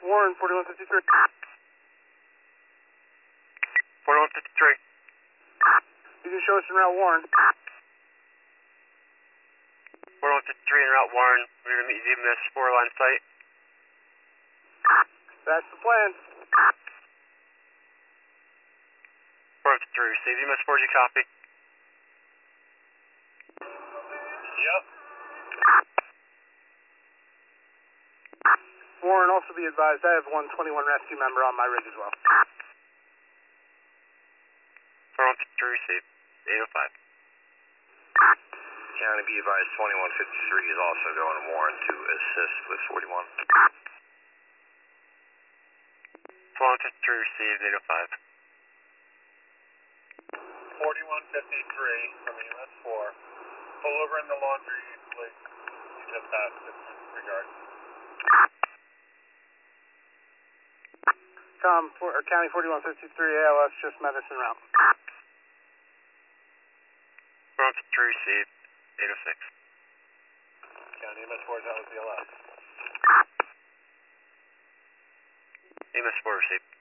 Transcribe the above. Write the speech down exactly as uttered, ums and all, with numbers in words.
Warren, forty-one fifty-three. forty-one fifty-three. You can show us en route Warren. forty-one fifty-three en route Warren. We're going to meet Z M S four line sight. That's the plan. four fifty-three, receive. Z M S four, G copy. Yep. Warren, also be advised, I have one twenty-one rescue member on my rig as well. forty-one fifty-three, receive. eight oh five. County, be advised, twenty-one fifty-three is also going to Warren to assist with forty-one. forty-one fifty-three, received. eight oh five. forty-one fifty-three from E M S four. Pull over in the laundry, please. You just passed it. Regards. Com, for, or County forty-one fifty-three, A L S just met us en route. forty-one fifty-three, received. eight oh six. County E M S four is out with the L S. E M S four, received.